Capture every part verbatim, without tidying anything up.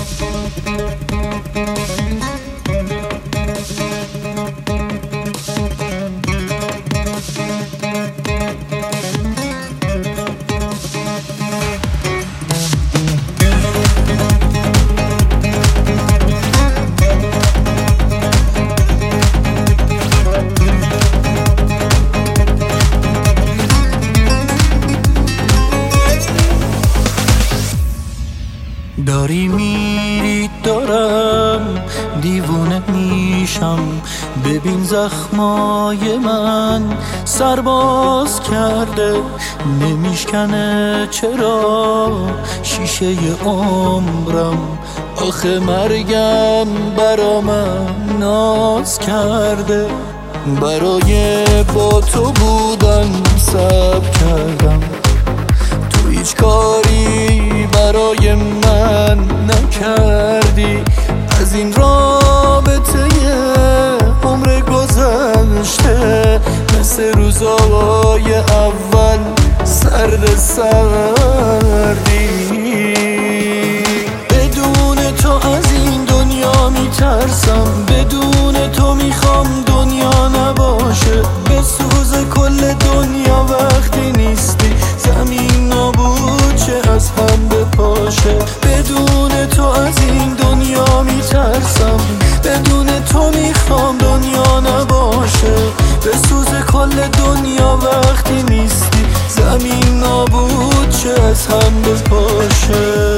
داری میری دارم دیوونه میشم، ببین زخمای من سرباز کرده، نمیشکنه چرا شیشه عمرم، آخه مرگم برا من ناز کرده، برای با تو بودن صبر کردم، تو هیچ کاری برای من نکردی، از این رابطه عمر گذشته مثل روزای اول سرد سردی، بدون تو از این دنیا میترسم، بدون تو میخوام دنیا نباشه، به سوز کل دنیا وقتی نیستی، زمین نابود چه از هم بپاشه، بدون تو از این دنیا میترسم، بدون تو میخوام دنیا نباشه، به سوز کل دنیا وقتی نیستی، زمین نابود چه از هم بپاشه.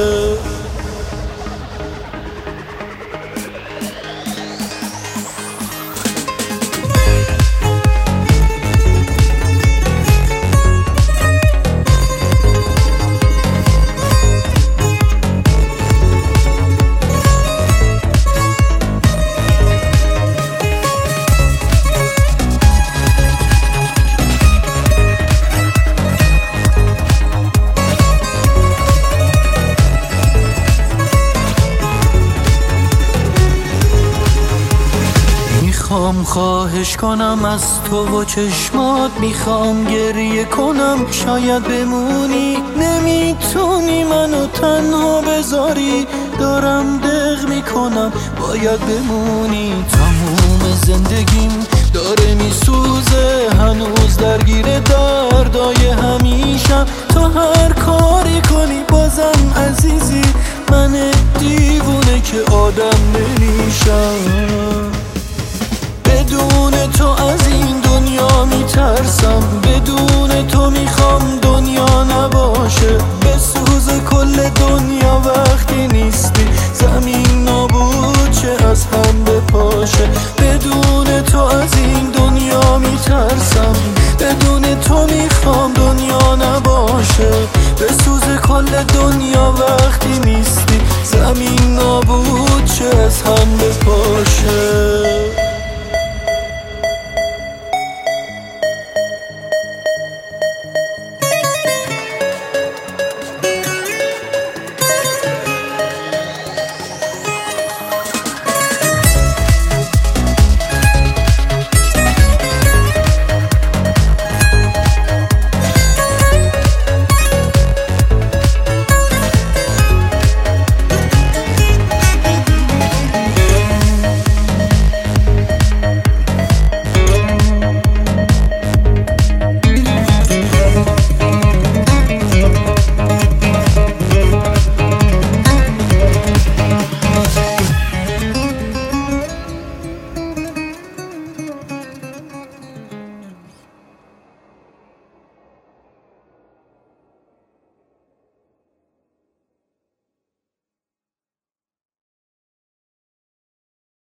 میخوام خواهش کنم از تو و چشمات، میخوام گریه کنم شاید بمونی، نمیتونی منو تنها بذاری، دارم دق میکنم باید بمونی، تموم زندگیم داره میسوزه، هنوز درگیر دردای همیشم، تو هر کاری کنی بازم عزیزی، من دیوونه که آدم نمیشم، بدون تو از این دنیا میترسم، بدون تو میخوام دنیا نباشه، به سوز کل دنیا وقتی نیستی، زمین نابود چه از هم بپاشه، بدون تو از این دنیا میترسم، بدون تو میخوام دنیا نباشه، به سوز کل دنیا وقتی نیستی، زمین نابود چه از هم بپاشه.